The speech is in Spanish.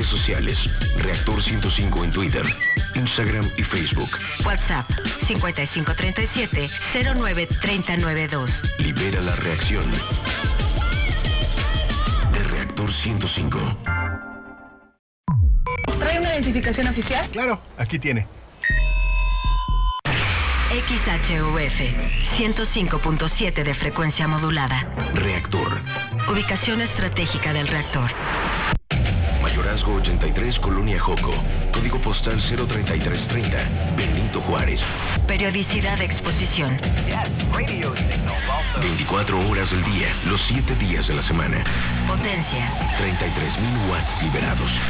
redes sociales. Reactor 105 en Twitter, Instagram y Facebook. WhatsApp 5537-093092. Libera la reacción. De Reactor 105. ¿Trae una identificación oficial? Claro, aquí tiene. XHUF 105.7 de frecuencia modulada. Reactor. Ubicación estratégica del reactor. Mayorazgo 83, Colonia Joco. Código postal 03330, Benito Juárez. Periodicidad de exposición. 24 horas del día, los 7 días de la semana. Potencia. 33,000 watts liberados.